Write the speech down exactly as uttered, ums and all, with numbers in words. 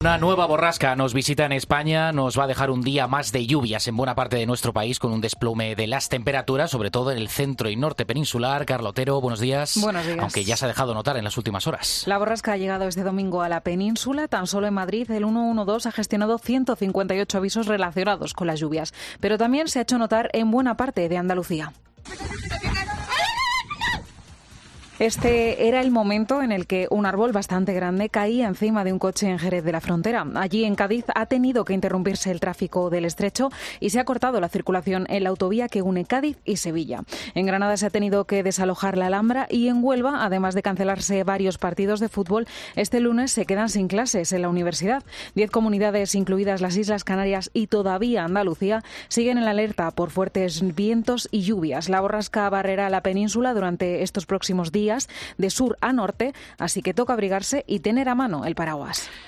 Una nueva borrasca nos visita en España, nos va a dejar un día más de lluvias en buena parte de nuestro país con un desplome de las temperaturas, sobre todo en el centro y norte peninsular. Carla Otero, buenos días. Buenos días. Aunque ya se ha dejado notar en las últimas horas. La borrasca ha llegado este domingo a la península. Tan solo en Madrid el ciento doce ha gestionado ciento cincuenta y ocho avisos relacionados con las lluvias. Pero también se ha hecho notar en buena parte de Andalucía. Este era el momento en el que un árbol bastante grande caía encima de un coche en Jerez de la Frontera. Allí en Cádiz ha tenido que interrumpirse el tráfico del estrecho y se ha cortado la circulación en la autovía que une Cádiz y Sevilla. En Granada se ha tenido que desalojar la Alhambra y en Huelva, además de cancelarse varios partidos de fútbol, este lunes se quedan sin clases en la universidad. Diez comunidades, incluidas las Islas Canarias y todavía Andalucía, siguen en la alerta por fuertes vientos y lluvias. La borrasca barrerá la península durante estos próximos días de sur a norte, así que toca abrigarse y tener a mano el paraguas.